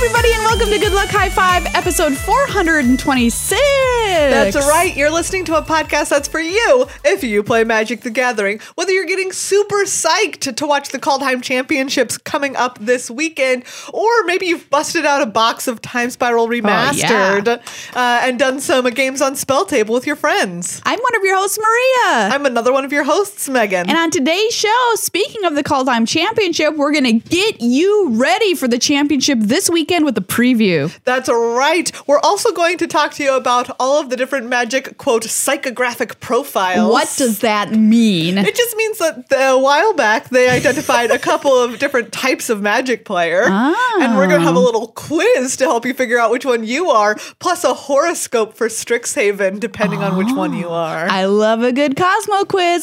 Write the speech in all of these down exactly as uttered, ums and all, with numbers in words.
everybody, and welcome to Good Luck High Five, episode four hundred twenty-six. That's right. You're listening to a podcast that's for you if you play Magic the Gathering. Whether you're getting super psyched to watch the Kaldheim Championships coming up this weekend, or maybe you've busted out a box of Time Spiral Remastered oh, yeah. uh, and done some uh, games on Spell Table with your friends. I'm one of your hosts, Maria. I'm another one of your hosts, Megan. And on today's show, speaking of the Kaldheim Championship, we're going to get you ready for the championship this weekend with a preview. That's right. We're also going to talk to you about all of the different Magic, quote, psychographic profiles. What does that mean? It just means that a while back they identified a couple of different types of Magic player. Oh. And we're going to have a little quiz to help you figure out which one you are, plus a horoscope for Strixhaven, depending oh. on which one you are. I love a good Cosmo quiz,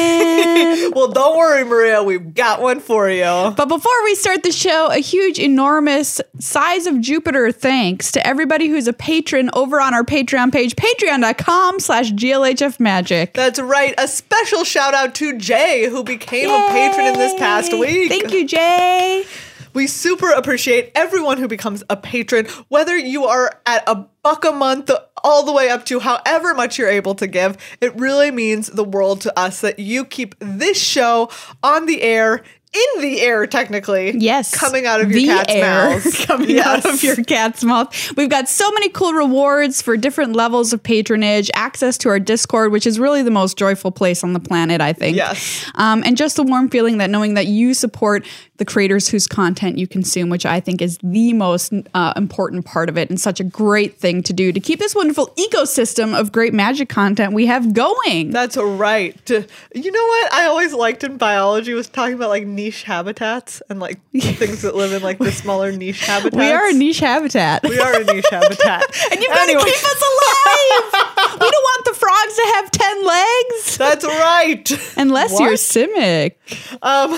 Megan. Well, don't worry, Maria. We've got one for you. But before we start the show, a huge, enormous size of Jupiter thanks to everybody who's a patron over on our Patreon page, patreon.com slash GLHF Magic. That's right. A special shout out to Jay, who became Yay! a patron in this past week. Thank you, Jay. We super appreciate everyone who becomes a patron, whether you are at a buck a month all the way up to however much you're able to give. It really means the world to us that you keep this show on the air, in the air, technically. Yes. Coming out of your the cat's air mouth. Coming yes. out of your cat's mouth. We've got so many cool rewards for different levels of patronage, access to our Discord, which is really the most joyful place on the planet, I think. Yes. Um, and just the warm feeling that knowing that you support the creators whose content you consume, which I think is the most uh, important part of it and such a great thing to do to keep this wonderful ecosystem of great Magic content we have going. That's right. You know what I always liked in biology was talking about like niche habitats and like things that live in like the smaller niche habitats. We are a niche habitat. We are a niche habitat. And you've anyway. got to keep us alive. We don't want the frogs to have ten legs. That's right. Unless what? you're Simic. Um,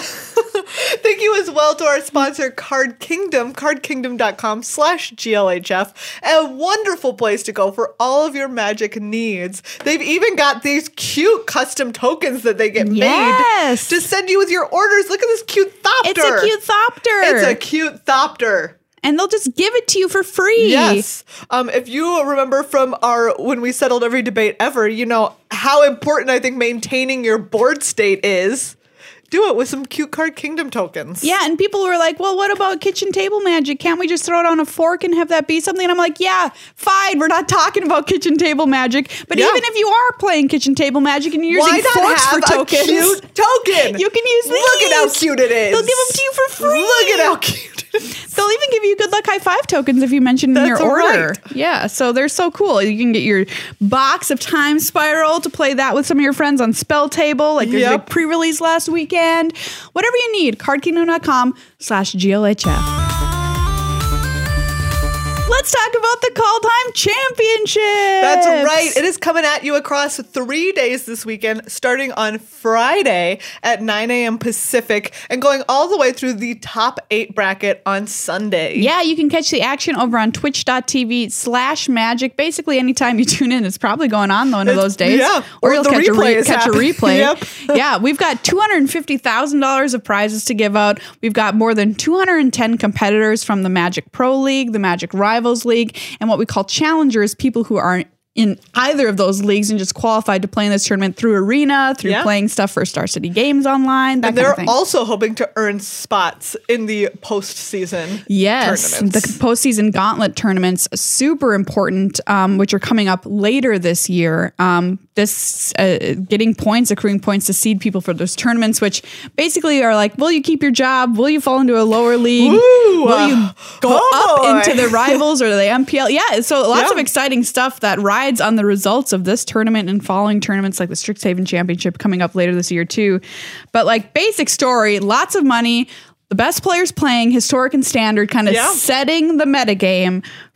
thank you as well to our sponsor, Card Kingdom, cardkingdom.com slash GLHF. A wonderful place to go for all of your Magic needs. They've even got these cute custom tokens that they get yes. made to send you with your orders. Look at this cute Thopter. It's a cute Thopter. It's a cute Thopter. And they'll just give it to you for free. Yes. Um, if you remember from our When We Settled Every Debate Ever, you know how important I think maintaining your board state is. Do it with some cute Card Kingdom tokens. Yeah, and people were like, well, what about kitchen table magic? Can't we just throw it on a fork and have that be something? And I'm like, yeah, fine. We're not talking about kitchen table magic. But yeah. even if you are playing kitchen table magic and you're Why using not forks have for tokens, a cute token? You can use these. Look at how cute it is. They'll give them to you for free. Look at how cute it is. They'll even give you Good Luck High Five tokens if you mention in your order. Right. Yeah, so they're so cool. You can get your box of Time Spiral to play that with some of your friends on Spell Table. Like there's yep. a big pre-release last weekend. Whatever you need, cardkingdom.com slash GLHF. Let's talk about the Kaldheim Championship. That's right. It is coming at you across three days this weekend, starting on Friday at nine a.m. Pacific and going all the way through the top eight bracket on Sunday. Yeah, you can catch the action over on twitch.tv slash magic. Basically, anytime you tune in, it's probably going on one of those days. Yeah. Or, or you'll catch a, re- catch a replay. Yep. Yeah, we've got two hundred fifty thousand dollars of prizes to give out. We've got more than two hundred ten competitors from the Magic Pro League, the Magic Rivals League, and what we call challengers, people who aren't in either of those leagues and just qualified to play in this tournament through Arena, through yeah. playing stuff for Star City Games Online, that and kind they're of thing. Also hoping to earn spots in the postseason yes, tournaments. The postseason gauntlet tournaments, super important, um, which are coming up later this year. Um, this uh, getting points, accruing points to seed people for those tournaments, which basically are like, will you keep your job? Will you fall into a lower league? Ooh, will you go oh up into the rivals or the M P L? Yeah, so lots yeah. of exciting stuff that rides on the results of this tournament and following tournaments like the Strixhaven Championship coming up later this year too. But like basic story, lots of money, the best players playing, historic and standard, kind of yeah. setting the metagame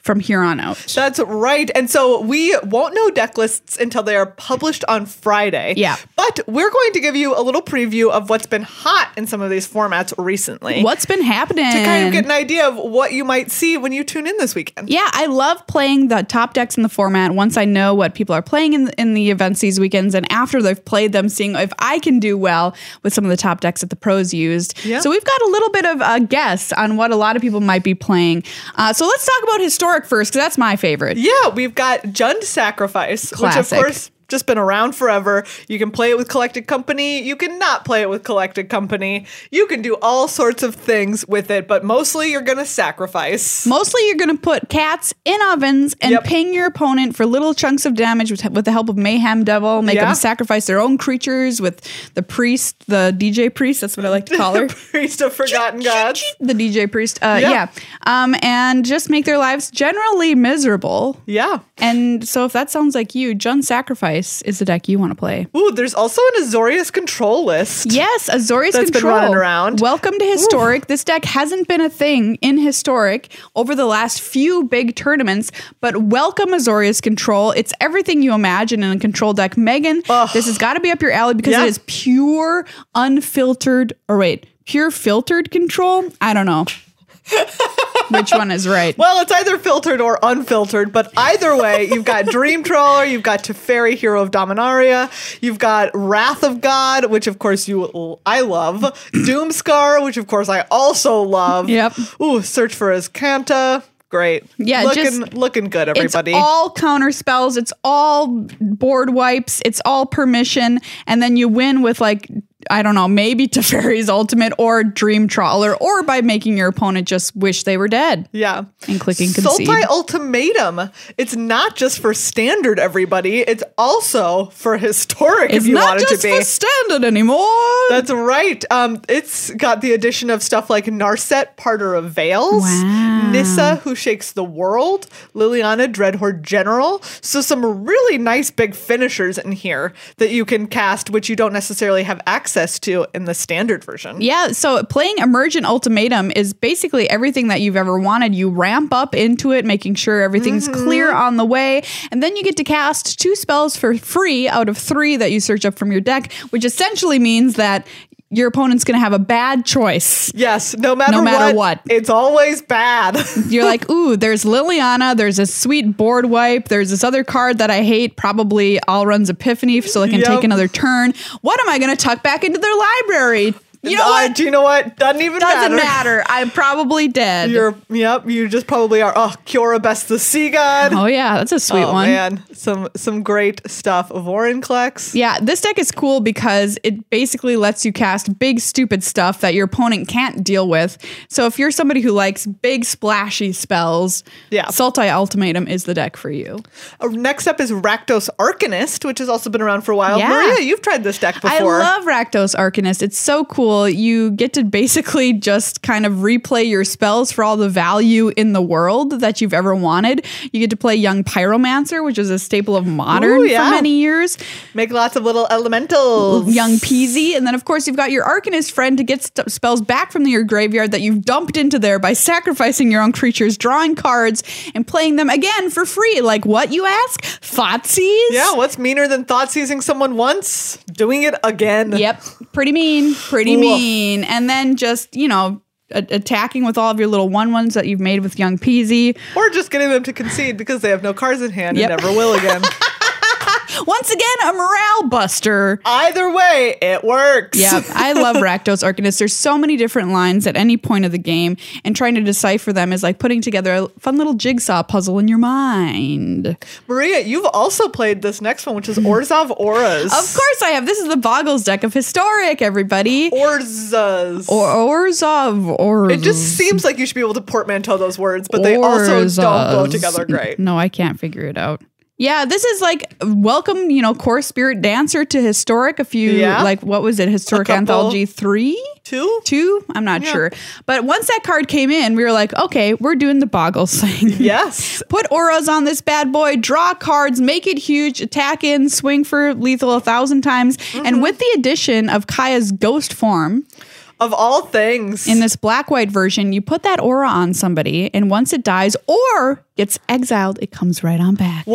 from here on out. That's right. And so we won't know deck lists until they are published on Friday. Yeah. But we're going to give you a little preview of what's been hot in some of these formats recently. What's been happening? To kind of get an idea of what you might see when you tune in this weekend. Yeah, I love playing the top decks in the format once I know what people are playing in, in the events these weekends, and after they've played them, seeing if I can do well with some of the top decks that the pros used. Yeah. So we've got a little bit of a guess on what a lot of people might be playing. Uh, so let's talk about Historic first, because that's my favorite. Yeah, we've got Jund Sacrifice, Classic. which of course just been around forever. You can play it with Collected Company. You can not play it with Collected Company. You can do all sorts of things with it, but mostly you're going to sacrifice. Mostly you're going to put cats in ovens and Yep. ping your opponent for little chunks of damage with, with the help of Mayhem Devil. Make Yeah. them sacrifice their own creatures with the priest, the D J priest. That's what I like to call her. Priest of Forgotten Gods. The D J priest. Uh, Yeah. yeah. Um, and just make their lives generally miserable. Yeah. And so if that sounds like you, Jund Sacrifice is the deck you want to play. Ooh, there's also an Azorius control list. Yes, Azorius That's been Control. running around. Welcome to Historic. This deck hasn't been a thing in Historic over the last few big tournaments, but welcome Azorius Control. It's everything you imagine in a control deck. Megan, Ugh. this has got to be up your alley because Yeah. it is pure, unfiltered, or wait, pure filtered control? I don't know. Which one is right? Well, it's either filtered or unfiltered, but either way, you've got Dream Trawler, you've got Teferi, Hero of Dominaria, you've got Wrath of God, which of course you I love, Doomscar, which of course I also love. Yep. Ooh, Search for Azcanta. Great. Yeah, looking just- looking good, everybody. It's all counter spells. It's all board wipes. It's all permission. And then you win with like, I don't know, maybe Teferi's Ultimate or Dream Trawler, or by making your opponent just wish they were dead. Yeah. And clicking concede. Sultai Ultimatum. It's not just for standard, everybody. It's also for historic It's if you not want it just to be. for standard anymore. That's right. Um, it's got the addition of stuff like Narset, Parter of Veils, Wow. Nissa, Who Shakes the World, Liliana, Dreadhorde General. So some really nice big finishers in here that you can cast, which you don't necessarily have access to in the standard version. Yeah, so playing Emergent Ultimatum is basically everything that you've ever wanted. You ramp up into it, making sure everything's Mm-hmm. clear on the way, and then you get to cast two spells for free out of three that you search up from your deck, which essentially means that your opponent's going to have a bad choice. Yes, no matter, No matter what, what. it's always bad. You're like, ooh, there's Liliana, there's a sweet board wipe, there's this other card that I hate, probably Allrun's Epiphany, so I can Yep. take another turn. What am I going to tuck back into their library? You know Uh, what? Do you know what? Doesn't even Doesn't matter. matter. I'm probably dead. You're, yep, you just probably are. Oh, Kiora Best the Sea God. oh yeah, that's a sweet oh, one. man. Some some great stuff. Vorinclex. Yeah, this deck is cool because it basically lets you cast big, stupid stuff that your opponent can't deal with. So if you're somebody who likes big, splashy spells, Yeah. Sultai Ultimatum is the deck for you. Uh, next up is Rakdos Arcanist, which has also been around for a while. Yeah. Maria, you've tried this deck before. I love Rakdos Arcanist. It's so cool. You get to basically just kind of replay your spells for all the value in the world that you've ever wanted. You get to play Young Pyromancer, which is a staple of Modern Ooh, yeah. for many years. Make lots of little elementals. Young Peasy. And then, of course, you've got your Arcanist friend to get st- spells back from your graveyard that you've dumped into there by sacrificing your own creatures, drawing cards, and playing them again for free. Like what, you ask? Thoughtseize? Yeah, what's meaner than thought seizing someone once? Doing it again. Yep. Pretty mean. Pretty Oof. mean. And then just, you know, a- attacking with all of your little one ones that you've made with Young Peasy. Or just getting them to concede because they have no cards in hand Yep. and never will again. Once again, a morale buster. Either way, it works. Yeah, I love Rakdos Arcanist. There's so many different lines at any point of the game, and trying to decipher them is like putting together a fun little jigsaw puzzle in your mind. Maria, you've also played this next one, which is Orzhov Auras. Of course I have. This is the Boggles deck of Historic, everybody. Orzas. Or Orzhov. Or It just seems like you should be able to portmanteau those words, but they also don't go together great. No, I can't figure it out. Yeah, this is like welcome, you know, Core Spirit Dancer to Historic. A few, Yeah. like, what was it? Historic A couple. Anthology three? Two? Two? I'm not Yeah. sure. But once that card came in, we were like, okay, we're doing the Boggles thing. Yes. Put auras on this bad boy, draw cards, make it huge, attack in, swing for lethal a thousand times. Mm-hmm. And with the addition of Kaya's ghost form, Of all things. In this black-white version, you put that aura on somebody, and once it dies or gets exiled, it comes right on back.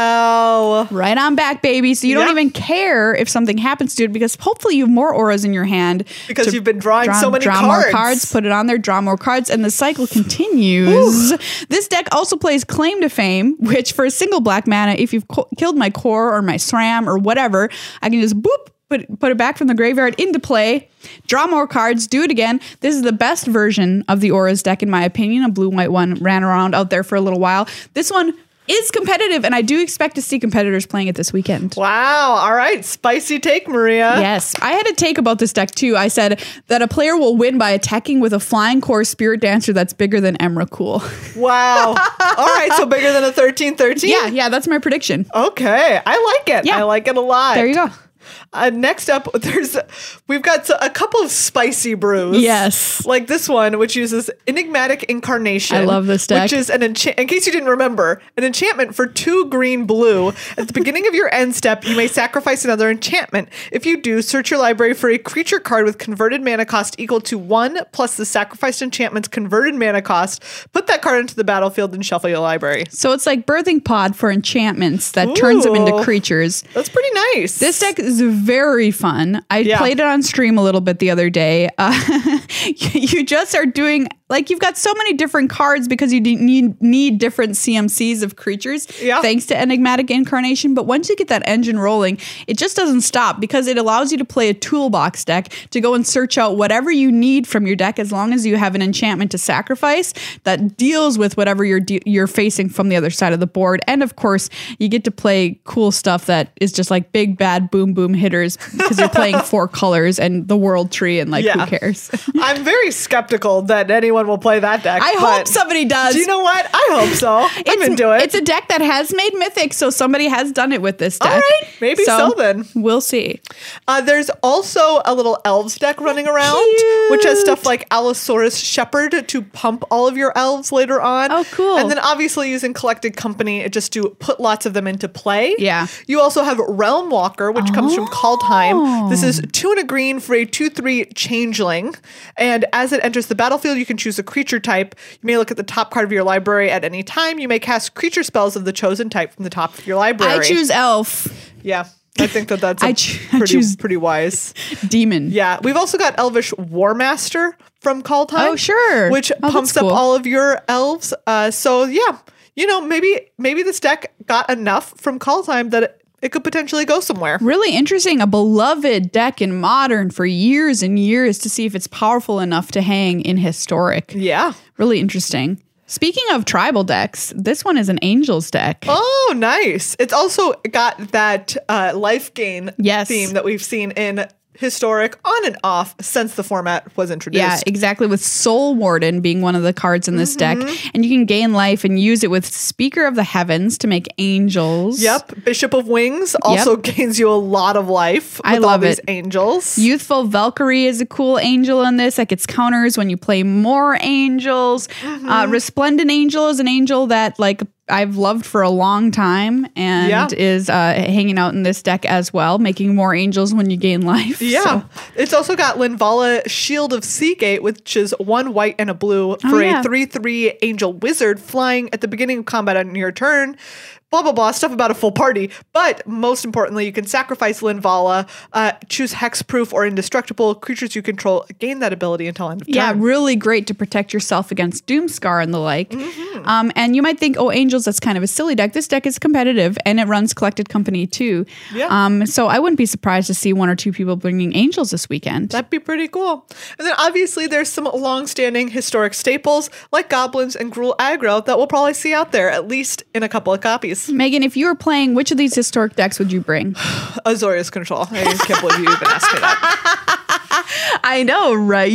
Wow. Right on back, baby. So you don't Yeah. even care if something happens to it because hopefully you have more auras in your hand. Because to you've been drawing draw, so many draw cards. more cards, put it on there, draw more cards, and the cycle continues. This deck also plays Claim to Fame, which for a single black mana, if you've co- killed my core or my SRAM or whatever, I can just boop, put, put it back from the graveyard into play, draw more cards, do it again. This is the best version of the Auras deck, in my opinion. A blue-white one ran around out there for a little while. This one is competitive, and I do expect to see competitors playing it this weekend. Wow. All right. Spicy take, Maria. Yes. I had a take about this deck, too. I said that a player will win by attacking with a Flying Core Spirit Dancer that's bigger than Emrakul. Wow. All right. So bigger than a thirteen thirteen? Yeah, yeah, that's my prediction. Okay. I like it. Yeah. I like it a lot. There you go. Uh, next up, there's we've got a couple of spicy brews. Yes. Like this one, which uses Enigmatic Incarnation. I love this deck. Which is an enchant. In case you didn't remember, an enchantment for two green blue. At the beginning of your end step, you may sacrifice another enchantment. If you do, search your library for a creature card with converted mana cost equal to one plus the sacrificed enchantment's converted mana cost. Put that card into the battlefield and shuffle your library. So it's like Birthing Pod for enchantments that turns them into Ooh. creatures. That's pretty nice. This deck is very fun. I Yeah. played it on stream a little bit the other day. Uh, you just are doing, like, you've got so many different cards because you de- need need different C M Cs of creatures Yeah. thanks to Enigmatic Incarnation. But once you get that engine rolling, it just doesn't stop because it allows you to play a toolbox deck to go and search out whatever you need from your deck as long as you have an enchantment to sacrifice that deals with whatever you're de- you're facing from the other side of the board. And of course, you get to play cool stuff that is just like big bad boom boom hitters because you're playing four colors and the world tree and like Yeah. who cares? I'm very skeptical that anyone will play that deck. I but hope somebody does. Do you know what? I hope so. I'm it's, into it. It's a deck that has made Mythic, so somebody has done it with this deck. All right, maybe so then. We'll see. Uh, there's also a little elves deck running around, Cute. which has stuff like Allosaurus Shepherd to pump all of your elves later on. Oh, cool. And then obviously using Collected Company, it just to put lots of them into play. Yeah. You also have Realm Walker, which comes from Kaldheim. Oh. This is two and a green for a two three changeling. And as it enters the battlefield, you can choose a creature type. You may look at the top card of your library at any time. You may cast creature spells of the chosen type from the top of your library. I choose Elf. Yeah. I think that that's a I ch- I pretty, choose- pretty wise. Demon. Yeah, we've also got Elvish Warmaster from Kaldheim. Oh, sure. Which Oh, that's pumps up cool. all of your elves. Uh, so yeah, you know, maybe maybe this deck got enough from Kaldheim that it, it could potentially go somewhere. Really interesting. A beloved deck in Modern for years and years to see if it's powerful enough to hang in Historic. Yeah. Really interesting. Speaking of tribal decks, this one is an Angels deck. Oh, nice. It's also got that uh, life gain Yes. theme that we've seen in Historic on and off since the format was introduced. Yeah, exactly. With Soul Warden being one of the cards in this Mm-hmm. deck. And you can gain life and use it with Speaker of the Heavens to make angels. Yep. Bishop of Wings also gains you a lot of life with I all love these it. angels. Youthful Valkyrie is a cool angel in this that gets counters when you play more angels. Mm-hmm. Uh, Resplendent Angel is an angel that like I've loved for a long time and Yeah. is uh, hanging out in this deck as well, making more angels when you gain life. Yeah. So- It's also got Linvala Shield of Seagate, which is one white and a blue for Oh, yeah. a three three angel wizard flying at the beginning of combat on your turn. Blah, blah, blah, stuff about a full party. But most importantly, you can sacrifice Linvala, uh, choose hexproof or indestructible. Creatures you control gain that ability until end of turn. Yeah, really great to protect yourself against Doomscar and the like. Mm-hmm. Um, and you might think, oh, Angels, that's kind of a silly deck. This deck is competitive and it runs Collected Company too. Yeah. Um, so I wouldn't be surprised to see one or two people bringing Angels this weekend. That'd be pretty cool. And then obviously there's some long-standing historic staples like goblins and Gruul aggro that we'll probably see out there, at least in a couple of copies. Megan, if you were playing, which of these historic decks would you bring? Azorius Control. I can't believe you even asked me that. I know, right?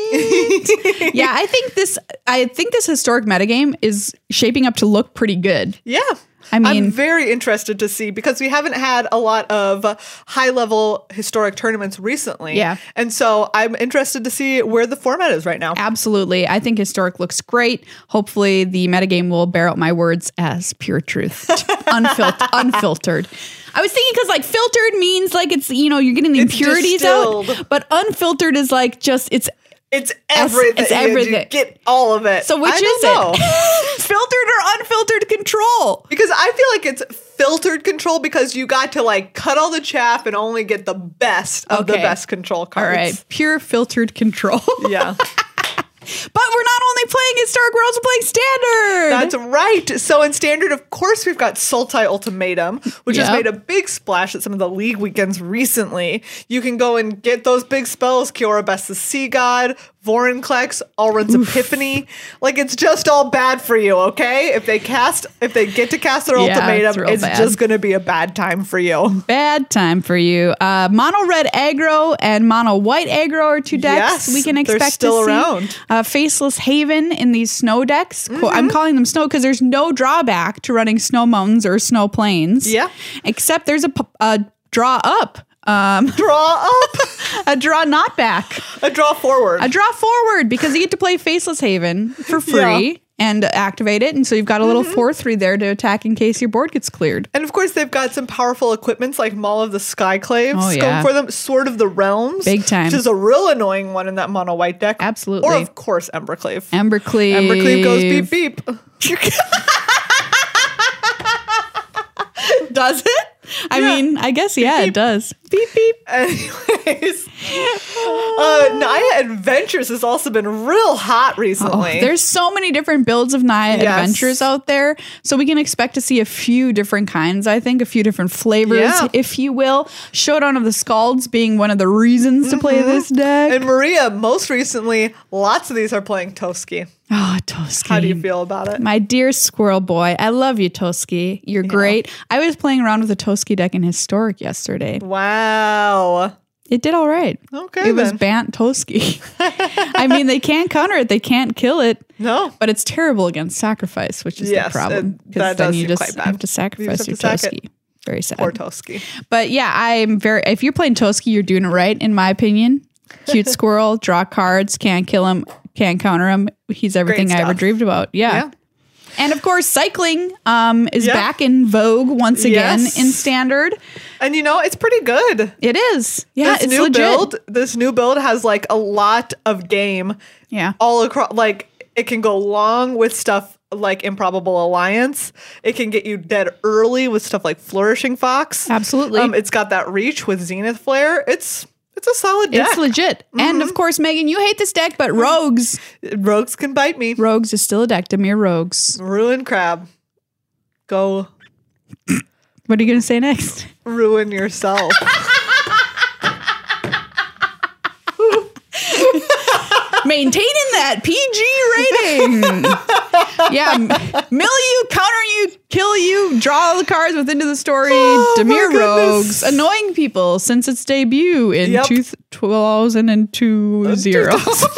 Yeah, I think this I think this historic metagame is shaping up to look pretty good. Yeah. I mean, I'm very interested to see because we haven't had a lot of high level historic tournaments recently. Yeah. And so I'm interested to see where the format is right now. absolutely. I think historic looks great. Hopefully the metagame will bear out my words as pure truth. Unfil- unfiltered. I was thinking because like filtered means like it's, you know, you're getting the It's impurities out, distilled. but unfiltered is like just, it's, It's everything. it's everything. You get all of it. so which I is don't know. it? Filtered or unfiltered control? Because I feel like it's filtered control because you got to like cut all the chaff and only get the best of the Okay. best control All cards. right. Pure filtered control. Yeah. But we're not only playing historic, we're also playing standard. That's right. So in standard, of course, we've got Sultai Ultimatum, which has Yep. made a big splash at some of the league weekends recently. You can go and get those big spells, Kiora Best the Sea God, Vorinclex, Alrund's Epiphany. Like, it's just all bad for you, okay? If they cast, if they get to cast their Yeah, it's ultimatum, real it's bad. just going to be a bad time for you. Bad time for you. Uh, mono red aggro and mono white aggro are two decks Yes, we can they're expect still to see. around. Uh, Faceless Haven in these snow decks. Cool. Mm-hmm. I'm calling them snow because there's no drawback to running snow mountains or snow plains. Yeah. Except there's a, p- a draw up. Um, Draw up, a draw not back. a draw forward. A draw forward because you get to play Faceless Haven for free. Yeah. And activate it. And so you've got a little four three there to attack in case your board gets cleared. And of course, they've got some powerful equipments like Maul of the Skyclaves Oh, going yeah. for them. Sword of the Realms. Big time. Which is a real annoying one in that mono white deck. Absolutely. Or, of course, Embercleave. Embercleave. Embercleave goes beep beep. Does it? I Yeah. mean, I guess, yeah, it does. Beep, beep. Anyways, uh, Naya Adventures has also been real hot Oh, recently. there's so many different builds of Naya Yes. Adventures out there. So we can expect to see a few different kinds, I think, a few different flavors, Yeah. if you will. Showdown of the Scalds being one of the reasons to play this deck. And Maria, most recently, lots of these are playing Toski. Oh, Toski. How do you feel about it? My dear squirrel boy, I love you, Toski. You're great. I was playing around with a Toski deck in Historic yesterday. Wow. It did all right. Okay, It was then. Bant Toski. I mean, they can't counter it. They can't kill it. No. But it's terrible against sacrifice, which is Yes, the problem. it- Because that then does you seem just quite bad. have to You just sacrifice have your to sack Toski. it. Very sad. Poor Toski. But yeah, I'm very. If you're playing Toski, you're doing it right, in my opinion. Cute squirrel, draw cards, can't kill him, can't counter him. He's everything I ever stuff. dreamed about. Yeah. Yeah. And of course, cycling um, is Yeah. back in vogue once again Yes. in Standard. And you know, it's pretty good. It is. Yeah, this it's new legit. build, this new build has like a lot of game Yeah. all across. Like it can go long with stuff like Improbable Alliance. It can get you dead early with stuff like Flourishing Fox. Absolutely. Um, it's got that reach with Zenith Flare. It's it's a solid deck. It's legit. And of course, Megan, you hate this deck, but Rogues. Rogues can bite me. Rogues is still a deck. Demir Rogues. Ruin Crab. Go What are you going to say next? ruin yourself. Maintaining that P G rating. Yeah. m- Mill you, counter you, kill you, draw the cards with Into the Story. Oh, my Demir goodness. Rogues. Annoying people since its debut in Yep. two thousand twenty.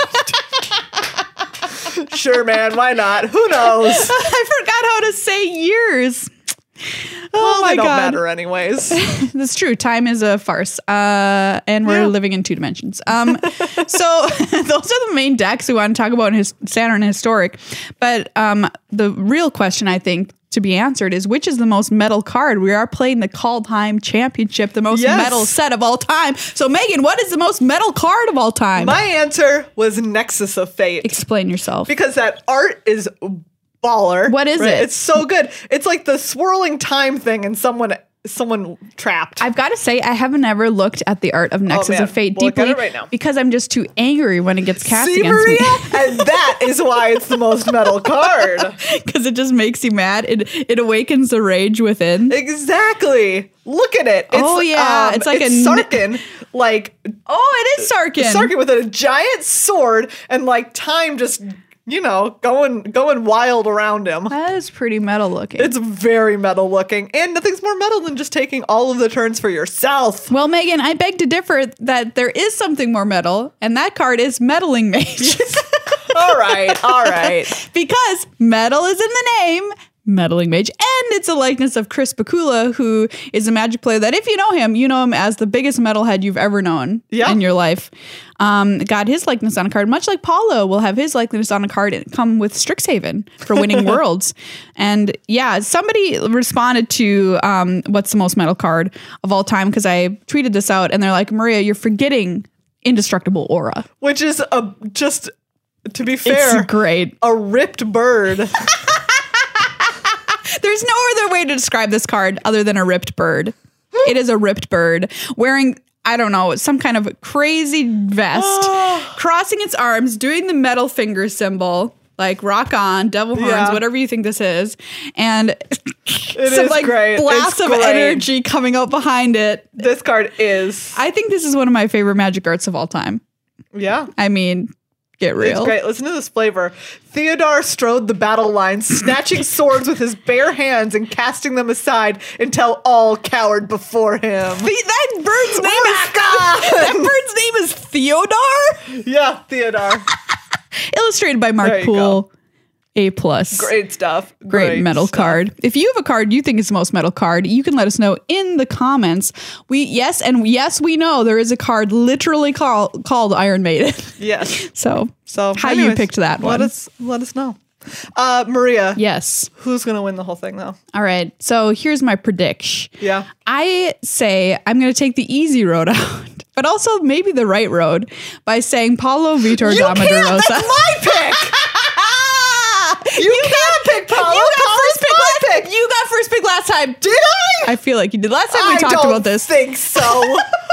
Sure, man. Why not? Who knows? I forgot how to say years. Oh Well, my they don't God. matter anyways. That's true. Time is a farce. Uh, and we're Yeah. living in two dimensions. Um, so those are the main decks we want to talk about in his Saturn Historic. But um, the real question, I think, to be answered is which is the most metal card? We are playing the Kaldheim Championship, the most Yes. metal set of all time. So Megan, what is the most metal card of all time? My answer was Nexus of Fate. Explain yourself. Because that art is baller. What is it? It's so good. It's like the swirling time thing and someone someone trapped. I've got to say, I haven't ever looked at the art of Nexus man. of Fate Look at deeply it right now. because I'm just too angry when it gets cast See, against Maria? me. And that is why it's the most metal card. Because it just makes you mad. It it awakens the rage within. Exactly. Look at it. It's, Oh, yeah. um, It's like it's a n- Sarkin. Like Oh, it is Sarkin. Sarkin with a giant sword and like time just, you know, going going wild around him. That is pretty metal looking. It's very metal looking. And nothing's more metal than just taking all of the turns for yourself. well, Megan, I beg to differ that there is something more metal, and that card is Meddling Mage. All right. All right. Because metal is in the name, Meddling Mage, it's a likeness of Chris Bakula, who is a Magic player that if you know him, you know him as the biggest metalhead you've ever known Yeah. in your life. Um, got his likeness on a card, much like Paulo will have his likeness on a card and come with Strixhaven for winning worlds. And yeah, somebody responded to um, what's the most metal card of all time, because I tweeted this out and they're like, Maria, you're forgetting Indestructible Aura. Which is a just to be fair, It's great. a ripped bird. There's no other way to describe this card other than a ripped bird. It is a ripped bird wearing, I don't know, some kind of crazy vest, crossing its arms, doing the metal finger symbol, like rock on, devil horns, Yeah. whatever you think this is. And It some is like great. blast It's of great. energy coming out behind it. This card is. I think this is one of my favorite Magic arts of all time. Yeah. I mean, get real. It's great. Listen to this flavor. Theodore strode the battle lines, snatching swords with his bare hands and casting them aside until all cowered before him. The- that bird's name is Rock on! that bird's name is Theodore. Yeah, Theodore. Illustrated by There Mark you Poole. A plus. Great stuff. Great, metal stuff. card. If you have a card you think is the most metal card, you can let us know in the comments. We yes, and yes, we know there is a card literally call, called Iron Maiden. Yes. So, So how you anyways, picked that let one? us let us know. Uh, Maria, Yes. who's gonna win the whole thing though? All right. So here's my prediction. Yeah. I say I'm going to take the easy road out, but also maybe the right road by saying Paulo Vitor You can't. Damadurosa. That's my pick. You, can't pick Paulo. You got Paulo's first pick my last. pick. You got first pick last time. Did I? I feel like you did. Last time we I talked don't about this. think so.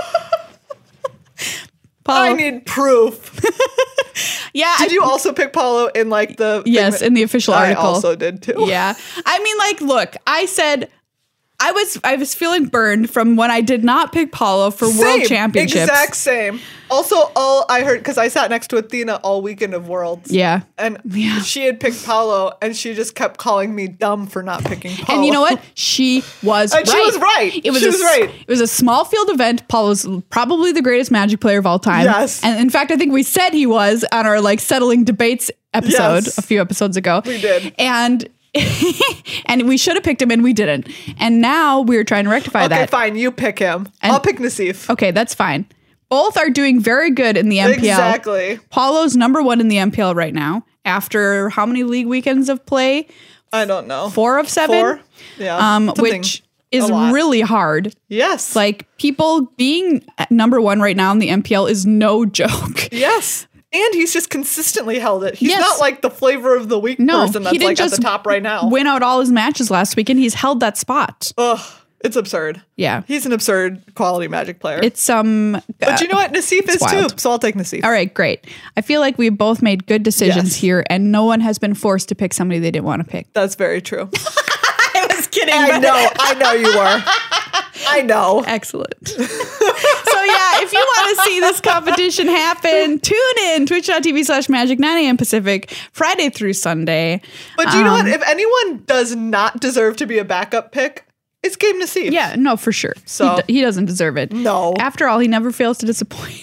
Paulo, I need proof. yeah. Did I- you also pick Paulo in like the thing Yes, that- in the official I article. also did too. Yeah. I mean, like, look, I said I was I was feeling burned from when I did not pick Paulo for Same, world championships. Exact same. Also, all I heard because I sat next to Athena all weekend of Worlds. Yeah. And Yeah. she had picked Paulo, and she just kept calling me dumb for not picking Paulo. And you know what? She was And right. she was right. It was She a, was right. It was a small field event. Paul was probably the greatest Magic player of all time. Yes. And in fact, I think we said he was on our like settling debates episode Yes. a few episodes ago. We did. And and we should have picked him and we didn't. And now we're trying to rectify Okay, that. fine. You pick him. And- I'll pick Nassif. Okay, that's fine. Both are doing very good in the M P L. Exactly. Paulo's number one in the M P L right now after how many league weekends of play? I don't know. Four of seven? Four? Yeah. Um, something- which a is lot. really hard. Yes. Like people being at number one right now in the M P L is no joke. Yes. And he's just consistently held it. He's Yes. not like the flavor of the week No, person he that's didn't like at just the top right now. Win out all his matches last week and he's held that spot. Ugh. It's absurd. Yeah. He's an absurd quality Magic player. It's um but you know what? Nassif is wild. too. So I'll take Nassif. all right, great. I feel like we both made good decisions Yes. here and no one has been forced to pick somebody they didn't want to pick. That's very true. I was kidding. I know. I know you were. I know. Excellent. So yeah, if you want to see this competition happen, tune in twitch.tv slash magic nine a.m. Pacific, Friday through Sunday. But do you know what? Um, If anyone does not deserve to be a backup pick, it's Gabe Nassif. Yeah, no, for sure. So- he, d- he doesn't deserve it. No. After all, he never fails to disappoint.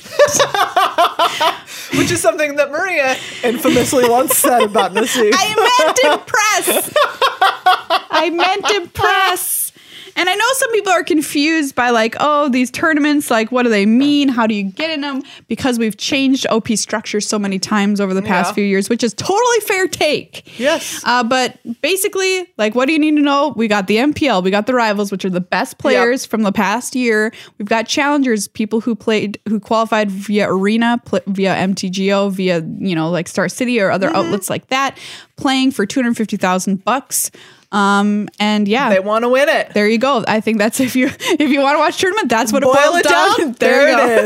Which is something that Maria infamously once said about Nassif. I meant impress. I meant impress. And I know some people are confused by like, oh, these tournaments, like, what do they mean? How do you get in them? Because we've changed O P structure so many times over the past Yeah. few years, which is totally fair take. Yes. Uh, but basically, like, what do you need to know? We got the M P L, we got the rivals, which are the best players from the past year. We've got challengers, people who played, who qualified via Arena, pl- via M T G O, via, you know, like Star City or other outlets like that, playing for two hundred fifty thousand bucks. Um, and yeah, They want to win it. there you go. I think that's if you if you want to watch tournament, that's what it Boil boils it down. down. There, There you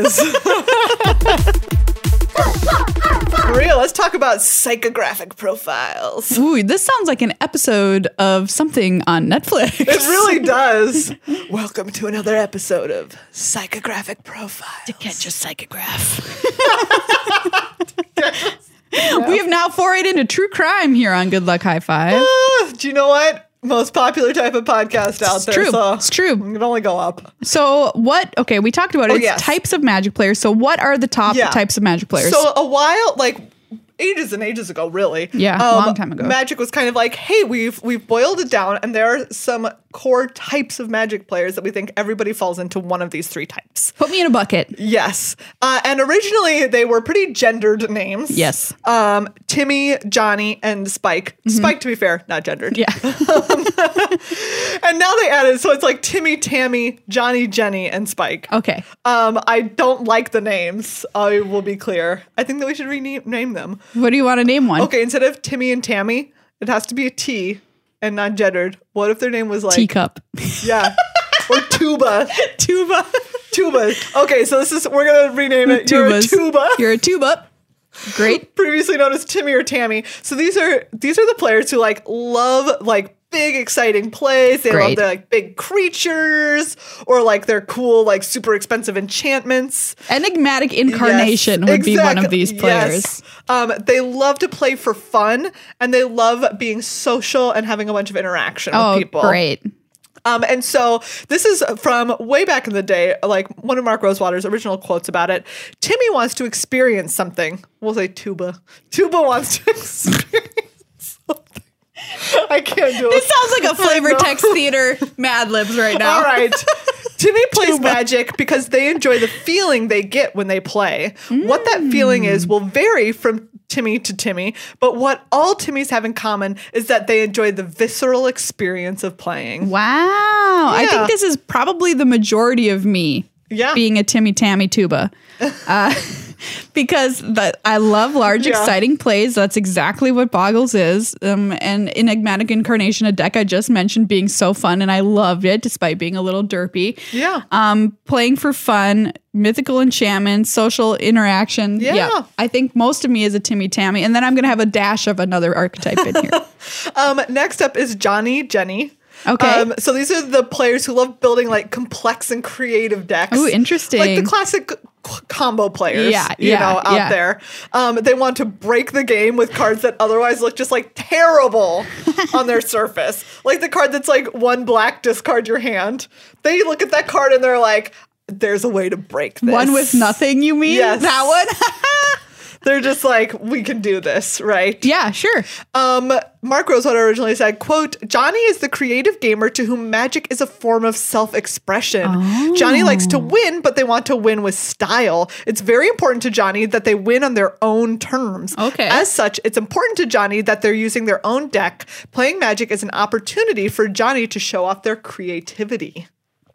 go. it is. Maria, let's talk about psychographic profiles. Ooh, this sounds like an episode of something on Netflix. It really does. Welcome to another episode of Psychographic Profiles. Catch a psychograph. We have now forayed into true crime here on Good Luck High Five. Ah, do you know what? Most popular type of podcast out It's there. true. So It's true. It can only go up. So what? Okay, we talked about it. Oh, It's yes. types of Magic players. So what are the top Yeah. types of Magic players? So a while, like ages and ages ago, really. Yeah, a long time ago. Magic was kind of like, hey, we've we've boiled it down, and there are some core types of Magic players that we think everybody falls into one of these three types. Put me in a bucket. Yes. Uh, and originally they were pretty gendered names. Yes. Um, Timmy, Johnny, and Spike. Mm-hmm. Spike, to be fair, not gendered. Yeah. um, and now they added, so it's like Timmy, Tammy, Johnny, Jenny, and Spike. Okay. Um, I don't like the names. I will be clear. I think that we should rename them. What do you want to name one? Okay, instead of Timmy and Tammy, it has to be a T and not gendered. What if their name was like Teacup? Yeah. Or Tuba. Tuba. Tuba. Okay, so this is, we're going to rename it. You're a Tuba. You're a tuba. Great. Previously known as Timmy or Tammy. So these are these are the players who like love like big exciting plays. They Great. love their like big creatures or like their cool like super expensive enchantments. Enigmatic incarnation Yes, would be one of exactly. these players. Yes. Um, they love to play for fun and they love being social and having a bunch of interaction Oh, with people. great. Um, and so this is from way back in the day, like one of Mark Rosewater's original quotes about it. Timmy wants to experience something. We'll say Tuba. Tuba wants to experience something. I can't do it. This sounds like a flavor text theater Mad Libs right now. All right. Timmy plays Tuba. Magic because they enjoy the feeling they get when they play. Mm. What that feeling is will vary from Timmy to Timmy, but what all Timmys have in common is that they enjoy the visceral experience of playing. Wow. I Yeah. think this is probably the majority of me Yeah. being a Timmy Tammy tuba. Uh, because the, I love large, Yeah. exciting plays. That's exactly what Boggles is. Um, and Enigmatic Incarnation, a deck I just mentioned, being so fun, and I loved it despite being a little derpy. Yeah. Um, playing for fun, mythical enchantment, social interaction. Yeah. I think most of me is a Timmy Tammy, and then I'm going to have a dash of another archetype in here. Um, next up is Johnny, Jenny. Okay. Um, so these are the players who love building like complex and creative decks. Ooh, interesting. Like the classic c- combo players, Yeah, you yeah, know, out yeah. there. Um, they want to break the game with cards that otherwise look just like terrible on their surface. Like the card that's like one black, discard your hand. They look at that card and they're like, there's a way to break this. One with nothing, you mean? Yes. That one? They're just like, we can do this, right? Yeah, sure. Um, Mark Rosewater originally said, quote, Johnny is the creative gamer to whom magic is a form of self-expression. Oh. Johnny likes to win, but they want to win with style. It's very important to Johnny that they win on their own terms. Okay. As such, it's important to Johnny that they're using their own deck. Playing Magic is an opportunity for Johnny to show off their creativity.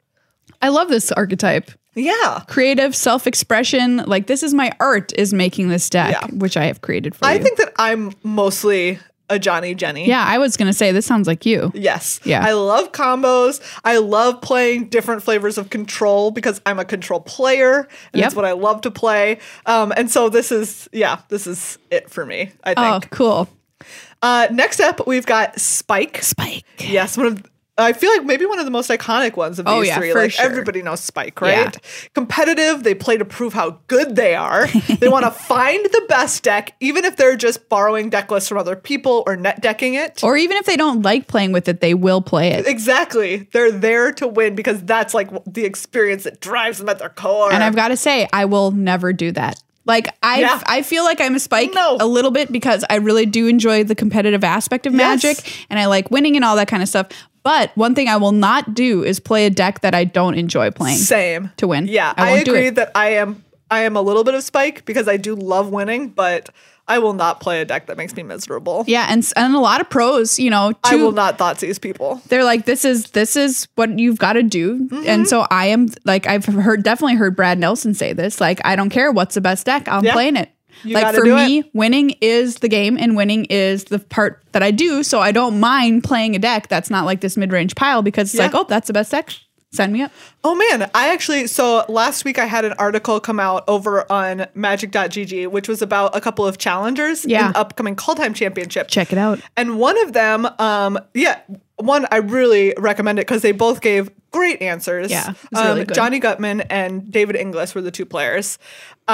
I love this archetype. Yeah. Creative self-expression. Like, this is my art is making this deck, Yeah. which I have created for I you. think that I'm mostly a Johnny Jenny. Yeah, I was going to say, this sounds like you. Yes. Yeah. I love combos. I love playing different flavors of control because I'm a control player and Yep. it's what I love to play. Um, and so this is, yeah, this is it for me, I Oh, think. cool. Uh, next up, we've got Spike. Spike. Yes, one of I feel like maybe one of the most iconic ones of these Oh, yeah, three. for Like sure. everybody knows Spike, right? Yeah. Competitive, they play to prove how good they are. They want to find the best deck, even if they're just borrowing deck lists from other people or net decking it. Or even if they don't like playing with it, they will play it. Exactly. They're there to win because that's like the experience that drives them at their core. And I've got to say, I will never do that. Like, I Yeah. I feel like I'm a Spike No. a little bit because I really do enjoy the competitive aspect of Yes. Magic and I like winning and all that kind of stuff. But one thing I will not do is play a deck that I don't enjoy playing. Same. To win. Yeah, I I, won't do agree it. that I am I am a little bit of Spike because I do love winning, but I will not play a deck that makes me miserable. Yeah, and and a lot of pros, you know, I too, will not Thoughtseize people. they're like, this is this is what you've got to do. Mm-hmm. And so I am like, I've heard definitely heard Brad Nelson say this. Like, I don't care what's the best deck, I'm Yeah. playing it. You like gotta for do me, it. winning is the game and winning is the part that I do. So I don't mind playing a deck that's not like this mid-range pile because it's Yeah. like, oh, that's the best deck. Sign me up. Oh man, I actually, so last week I had an article come out over on magic dot g g, which was about a couple of challengers Yeah. in the upcoming Call Time Championship. Check it out. And one of them, um, yeah, one I really recommend it because they both gave great answers. Yeah, it was um, really good. Johnny Gutman and David Inglis were the two players. Uh,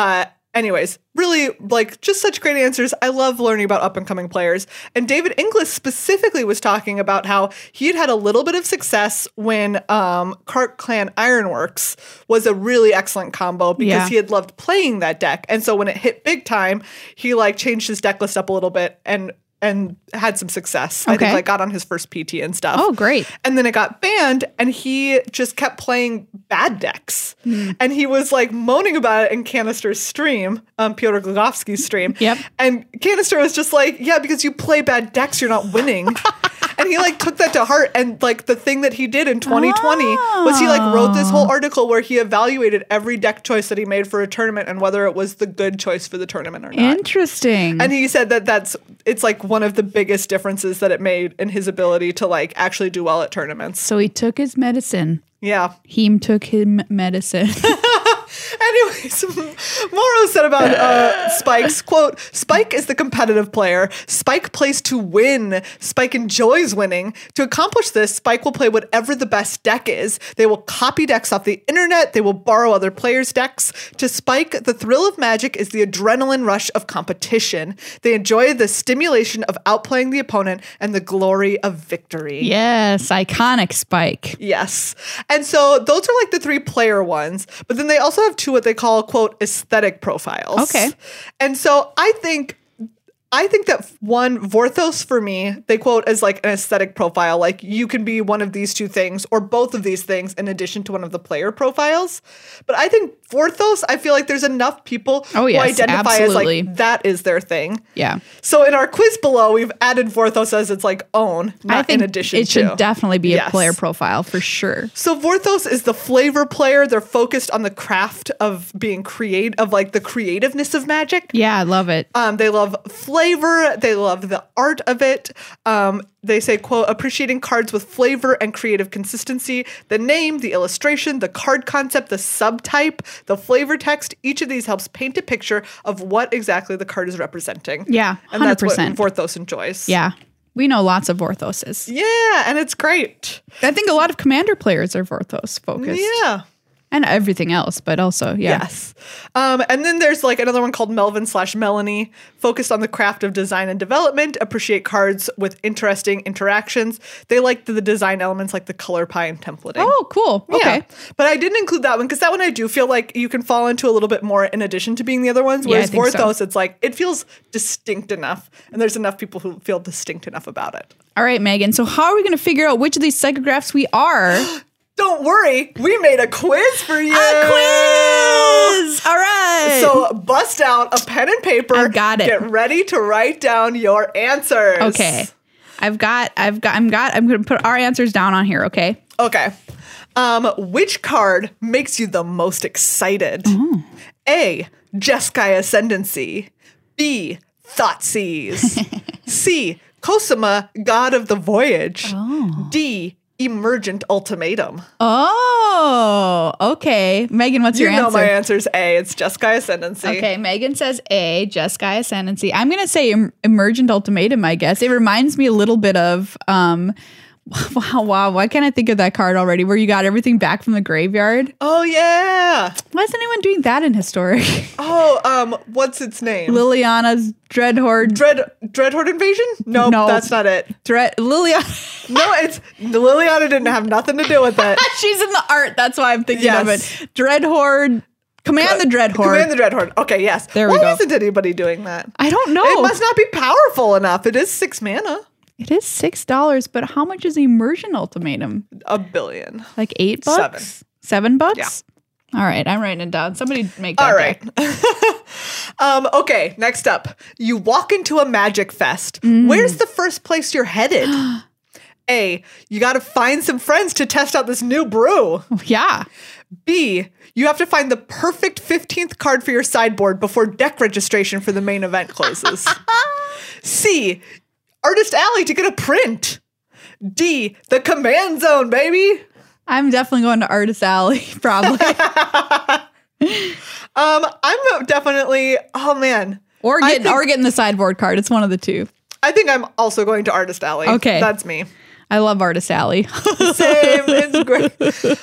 Anyways, really, like, just such great answers. I love learning about up-and-coming players. And David Inglis specifically was talking about how he had had a little bit of success when um, Cart Clan Ironworks was a really excellent combo because Yeah. he had loved playing that deck. And so when it hit big time, he, like, changed his deck list up a little bit and and had some success. I Okay. think, like, got on his first P T and stuff. Oh, great. And then it got banned, and he just kept playing bad decks. Hmm. And he was like moaning about it in Canister's stream, um, Pyotr Glogowski's stream. Yep. And Canister was just like, yeah, because you play bad decks, you're not winning. And he like took that to heart. And like the thing that he did in twenty twenty was he like wrote this whole article where he evaluated every deck choice that he made for a tournament and whether it was the good choice for the tournament or not. Interesting. And he said that that's it's like one of the biggest differences that it made in his ability to like actually do well at tournaments. so he took his medicine. Yeah. Heem took him medicine. Anyways, Morrow said about uh, Spike's quote, Spike is the competitive player. Spike plays to win. Spike enjoys winning. To accomplish this, Spike will play whatever the best deck is. They will copy decks off the internet. They will borrow other players' decks. To Spike, the thrill of Magic is the adrenaline rush of competition. They enjoy the stimulation of outplaying the opponent and the glory of victory. Yes, iconic Spike. Yes. And so those are like the three player ones, but then they also have two what they call, quote, aesthetic profiles. Okay. And so I think I think that one, Vorthos for me, they quote as like an aesthetic profile. Like you can be one of these two things or both of these things in addition to one of the player profiles. But I think Vorthos, I feel like there's enough people Oh, who yes, identify absolutely. as like that is their thing. Yeah. So in our quiz below, we've added Vorthos as its like own, not I think in addition it to. should definitely be Yes. a player profile for sure. So Vorthos is the flavor player. They're focused on the craft of being create of like the creativeness of Magic. Yeah, I love it. Um, they love flavor. They love the art of it. Um, they say, quote, appreciating cards with flavor and creative consistency. The name, the illustration, the card concept, the subtype, the flavor text. Each of these helps paint a picture of what exactly the card is representing. Yeah, and that's what one hundred percent. Vorthos enjoys. Yeah. We know lots of Vorthoses. Yeah, and it's great. I think a lot of Commander players are Vorthos focused. Yeah. And everything else, but also, yeah. Yes. Um, and then there's like another one called Melvin slash Melanie, focused on the craft of design and development, appreciate cards with interesting interactions. They like the, the design elements like the color pie and templating. Oh, cool. Okay. Yeah. But I didn't include that one because that one I do feel like you can fall into a little bit more in addition to being the other ones. Yeah, I Whereas think so. Vorthos, it's like, it feels distinct enough. And there's enough people who feel distinct enough about it. All right, Megan. So how are we going to figure out which of these psychographs we are? Don't worry, we made a quiz for you. A quiz! All right. So bust out a pen and paper. I've got it. Get ready to write down your answers. Okay. I've got, I've got, I'm got, I'm going to put our answers down on here, okay? Okay. Um, which card makes you the most excited? Mm. A. Jeskai Ascendancy. B. Thoughtseize. C. Cosima, God of the Voyage. Oh. D. Emergent Ultimatum. Oh, okay. Megan, what's You your know answer? my answer's A. It's Jeskai Ascendancy. Okay, Megan says A, Jeskai Ascendancy. I'm going to say em- Emergent Ultimatum, I guess. It reminds me a little bit of, um, wow, wow, why can't I think of that card already? Where you got everything back from the graveyard? Oh, yeah. Why is anyone doing that in Historic? Oh, um, what's its name? Liliana's Dreadhorde. Dread Dreadhorde Invasion? Nope, No. that's not it. Dread Liliana. No, it's Liliana didn't have nothing to do with it. She's in the art. That's why I'm thinking Yes. of it. Dreadhorde. Command the Dreadhorde. Command the Dreadhorde. Okay, yes. There we Why go. isn't anybody doing that? I don't know. It must not be powerful enough. It is six mana. It is six dollars, but how much is Immersion Ultimatum? A billion. Like eight bucks? Seven. Seven bucks? Yeah. All right, I'm writing it down. Somebody make that All right. deck. um, okay, next up. You walk into a magic fest. Mm. Where's the first place you're headed? A, you got to find some friends to test out this new brew. Yeah. B, you have to find the perfect fifteenth card for your sideboard before deck registration for the main event closes. C, Artist Alley to get a print. D, the command zone, baby. I'm definitely going to Artist Alley, probably. Um, I'm definitely, oh man. or I getting think- or getting the sideboard card. It's one of the two. I think I'm also going to Artist Alley. Okay. That's me. I love Artist Alley. Same. It's great.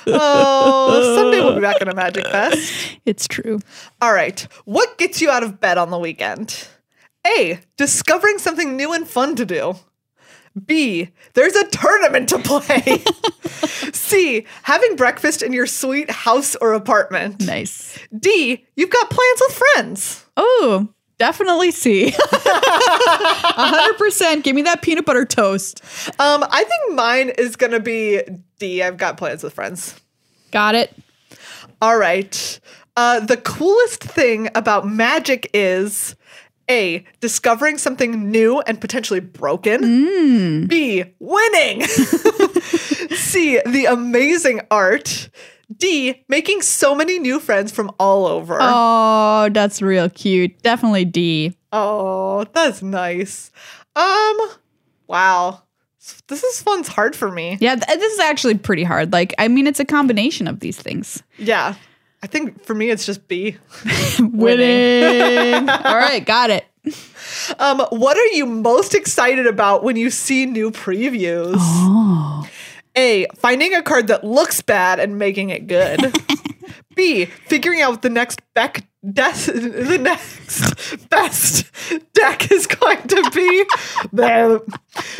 Oh, someday we'll be back in a Magic Fest. It's true. All right. What gets you out of bed on the weekend? A, discovering something new and fun to do. B, there's a tournament to play. C, having breakfast in your sweet house or apartment. Nice. D, you've got plans with friends. Oh, definitely C. one hundred percent. Give me that peanut butter toast. Um, I think mine is going to be D, I've got plans with friends. Got it. All right. Uh, the coolest thing about magic is... A, discovering something new and potentially broken. Mm. B, winning. C, the amazing art. D, making so many new friends from all over. Oh, that's real cute. Definitely D. Oh, that's nice. Um, wow. This is one's hard for me. Yeah, th- this is actually pretty hard. Like, I mean, it's a combination of these things. Yeah. I think for me, it's just B. Winning. All right, got it. Um, what are you most excited about when you see new previews? Oh. A, finding a card that looks bad and making it good. B, figuring out what the next beck des- the next best deck is going to be.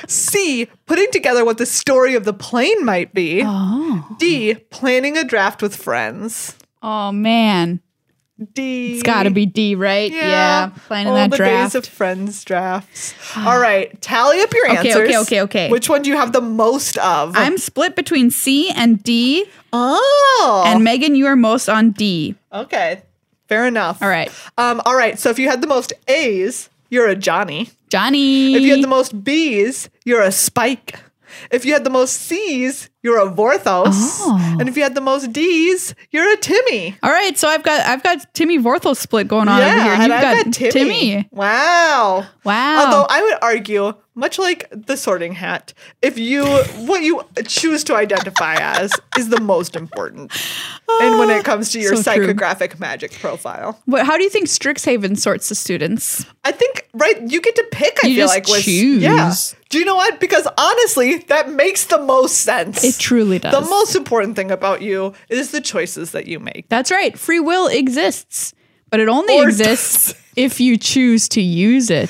C, putting together what the story of the plane might be. Oh. D, planning a draft with friends. Oh, man. D. It's got to be D, right? Yeah. Yeah. Planning All that the draft. days of friends drafts. All right. Tally up your Okay, answers. okay, okay, okay. Which one do you have the most of? I'm split between C and D. Oh. And Megan, you are most on D. Okay. Fair enough. All right. Um, all right. So if you had the most A's, you're a Johnny. Johnny. If you had the most B's, you're a Spike. If you had the most C's, you're a Vorthos. Oh. And if you had the most D's, you're a Timmy. All right, so I've got I've got Timmy Vorthos split going on yeah, over here. And and you've I've got, got Timmy. Timmy. Wow. Wow. Although I would argue, much like the Sorting Hat, if you what you choose to identify as is the most important. And when it comes to your So true. psychographic magic profile. What, how do you think Strixhaven sorts the students? I think, right, you get to pick, I You feel just like. with- choose. Yeah. Do you know what? Because honestly, that makes the most sense. It truly does. The most important thing about you is the choices that you make. That's right. Free will exists, but it only Or exists if you choose to use it.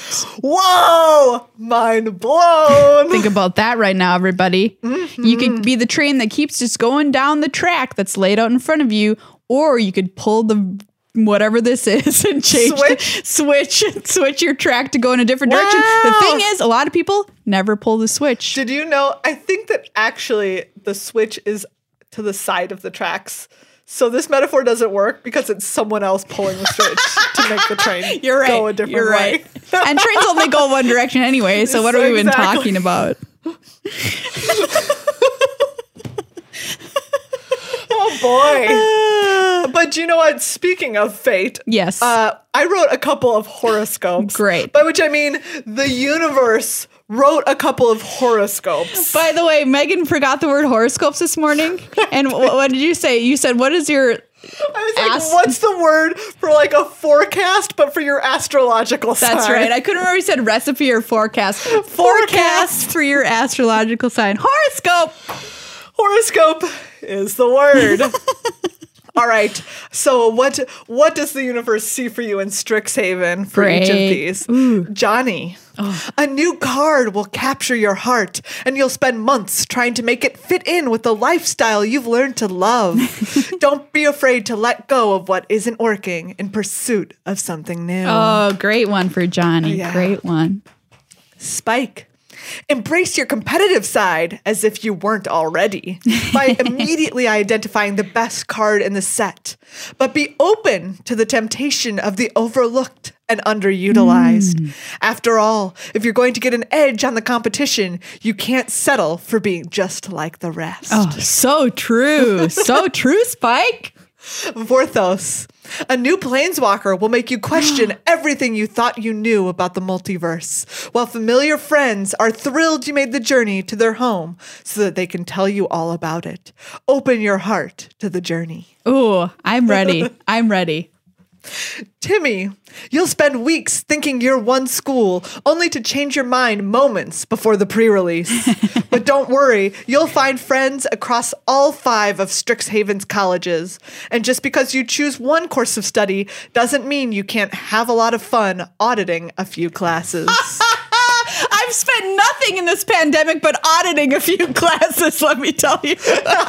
Whoa! Mind blown. Think about that right now, everybody. Mm-hmm. You could be the train that keeps just going down the track that's laid out in front of you, or you could pull the whatever this is and change Switch? the, switch switch your track to go in a different direction. The Wow. thing is, a lot of people never pull the switch. Did you know? I think that actually the switch is to the side of the tracks. So this metaphor doesn't work because it's someone else pulling the switch to make the train You're right. go a different You're way. right. And trains only go one direction anyway, so what are we even Exactly. talking about? Oh boy. But you know what? Speaking of fate, Yes. uh, I wrote a couple of horoscopes. Great. By which I mean the universe wrote a couple of horoscopes. By the way, Megan forgot the word horoscopes this morning. And wh- what did you say? You said, what is your... I was like, Ast- what's the word for like a forecast, but for your astrological sign? That's right. I couldn't remember if you said recipe or forecast. Forecast. Forecast for your astrological sign. Horoscope. Horoscope is the word. All right. So what what does the universe see for you in Strixhaven for each of Great. these? Johnny, a new card will capture your heart, and you'll spend months trying to make it fit in with the lifestyle you've learned to love. Don't be afraid to let go of what isn't working in pursuit of something new. Oh, great one for Johnny. Yeah. Great one. Spike. Embrace your competitive side as if you weren't already by immediately identifying the best card in the set. But be open to the temptation of the overlooked and underutilized. Mm. After all, if you're going to get an edge on the competition, you can't settle for being just like the rest. Oh, so true. So true, Spike. Vorthos. A new planeswalker will make you question everything you thought you knew about the multiverse, while familiar friends are thrilled you made the journey to their home so that they can tell you all about it. Open your heart to the journey. Ooh, I'm ready. I'm ready. Timmy, you'll spend weeks thinking you're one school, only to change your mind moments before the pre-release. But don't worry, you'll find friends across all five of Strixhaven's colleges. And just because you choose one course of study doesn't mean you can't have a lot of fun auditing a few classes. I've spent nothing in this pandemic but auditing a few classes, let me tell you.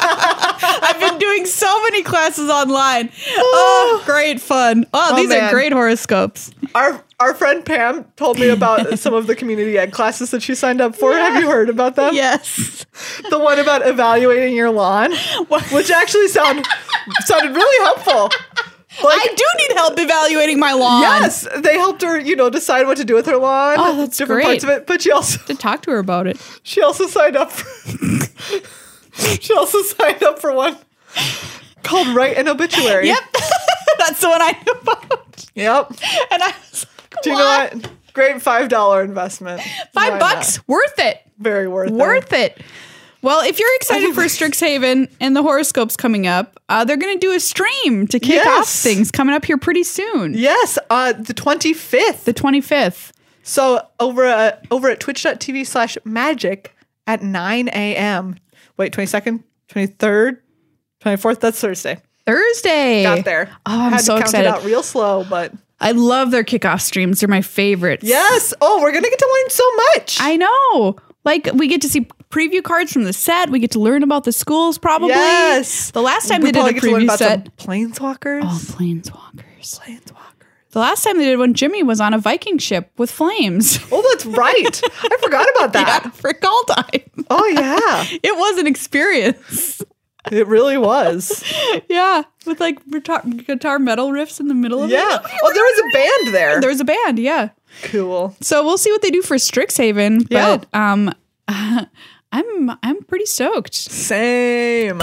I've been doing so many classes online. Oh, great fun. Oh, Oh, these man. are great horoscopes. Our our friend Pam told me about some of the community ed classes that she signed up for. Yeah. Have you heard about them? Yes. The one about evaluating your lawn, which actually sound sounded really helpful. Like, I do need help evaluating my lawn. yes, they helped her, you know, decide what to do with her lawn. Oh, that's different great. parts of it. But she also To talk to her about it. she also signed up for she also signed up for one called Write an Obituary. Yep. That's the one I knew about. Yep. And I was like, Do you know what? Great five dollar investment. Five Why bucks? not? Worth it. Very worth it. Worth it. Well, if you're excited for Strixhaven and the horoscopes coming up, uh, they're going to do a stream to kick Yes. off things coming up here pretty soon. Yes, uh, the twenty-fifth. The twenty-fifth. So over at, over at twitch.tv slash magic at nine a.m. Wait, twenty-second, twenty-third, twenty-fourth, that's Thursday. Thursday. Got there. Oh, I'm Had so to count excited. it out real slow, but I love their kickoff streams. They're my favorites. yes. Oh, we're going to get to learn so much. I know. Like, we get to see preview cards from the set. We get to learn about the schools, probably. Yes. The last time we they did a probably get to learn preview about set. some planeswalkers. Oh, Planeswalkers. Planeswalkers. The last time they did one, Jimmy was on a Viking ship with flames. Oh, that's right. I forgot about that. Yeah, for call time. Oh, yeah. It was an experience. It really was. Yeah, with like guitar, guitar metal riffs in the middle of Yeah. it. Oh, there was a band there. There was a band, yeah. Cool. So we'll see what they do for Strixhaven, Yeah. but um, I'm I'm pretty stoked. Same.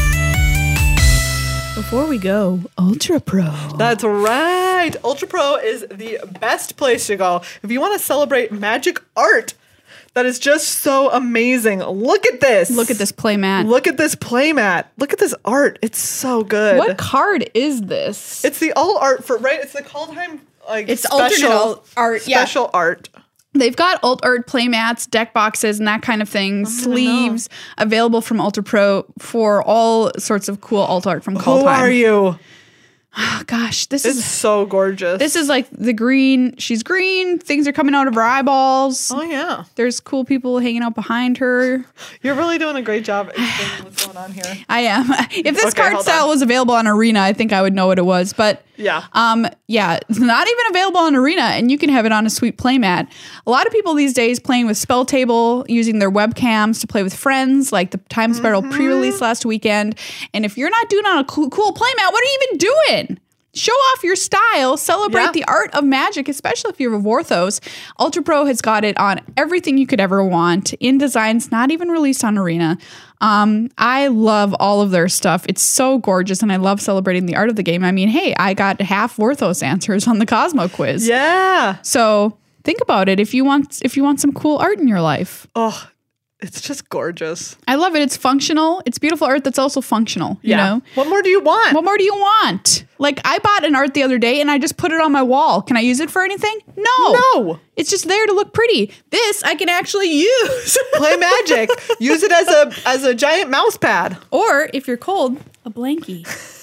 Before we go, Ultra Pro. That's right. Ultra Pro is the best place to go if you want to celebrate magic art. That is just so amazing. Look at this. Look at this playmat. Look at this playmat. Look at this art. It's so good. What card is this? It's the all art for right. It's the Kaldheim like It's special alternate al- art, yeah. Special art. They've got alt art playmats, deck boxes, and that kind of thing. Sleeves available from Ultra Pro for all sorts of cool alt art from Who Kaldheim. are you? Oh, gosh, this It's is so gorgeous. this is like the green. She's green. Things are coming out of her eyeballs. oh yeah. There's cool people hanging out behind her. You're really doing a great job explaining what's going on here. I am. If this Okay, card hold style on. was available on Arena, I think I would know what it was. But Yeah. um, yeah, it's not even available on Arena, and you can have it on a sweet playmat. A lot of people these days playing with Spell Table, using their webcams to play with friends, like the Time Spiral Mm-hmm. pre-release last weekend. And if you're not doing it on a cool, cool playmat, what are you even doing? Show off your style, celebrate Yeah. the art of Magic, especially if you're a Vorthos. Ultra Pro has got it on everything you could ever want in designs not even released on Arena. Um, I love all of their stuff. It's so gorgeous, and I love celebrating the art of the game. I mean, hey, I got half Vorthos answers on the Cosmo quiz. Yeah. So think about it if you want if you want some cool art in your life. Oh, it's just gorgeous. I love it. It's functional. It's beautiful art that's also functional. You know? What more do you want? What more do you want? Like, I bought an art the other day and I just put it on my wall. Can I use it for anything? No. No. It's just there to look pretty. This I can actually use. Play Magic. Use it as a as a giant mouse pad. Or, if you're cold, a blankie.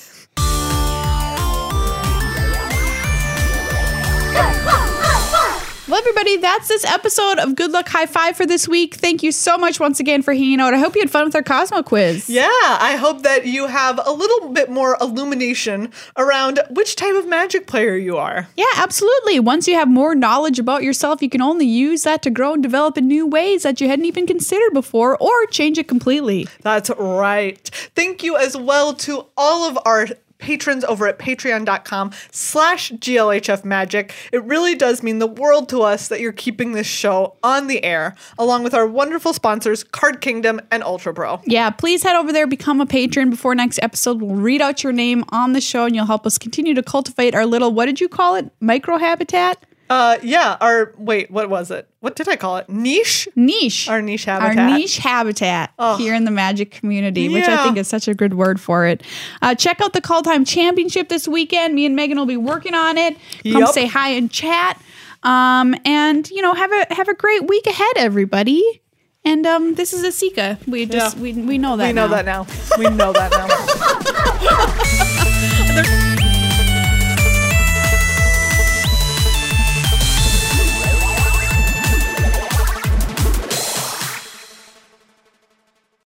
Well, everybody, that's this episode of Good Luck High Five for this week. Thank you so much once again for hanging out. I hope you had fun with our Cosmo quiz. Yeah, I hope that you have a little bit more illumination around which type of Magic player you are. Yeah, absolutely. Once you have more knowledge about yourself, you can only use that to grow and develop in new ways that you hadn't even considered before, or change it completely. That's right. Thank you as well to all of our patrons over at patreon.com slash GLHF Magic. It really does mean the world to us that you're keeping this show on the air, along with our wonderful sponsors, Card Kingdom and Ultra Pro. Yeah, please head over there, become a patron before next episode. We'll read out your name on the show and you'll help us continue to cultivate our little, what did you call it? Micro habitat? Uh, yeah. Our wait, what was it? What did I call it? Niche. Niche. Our niche habitat. Our niche habitat Oh. here in the Magic community, which I Yeah. think is such a good word for it. Uh, check out the Call Time Championship this weekend. Me and Megan will be working on it. Come Yup. say hi and chat. Um, and you know, have a have a great week ahead, everybody. And um, this is Asika. We just Yeah. we we know that. We know now. that now. We know that now.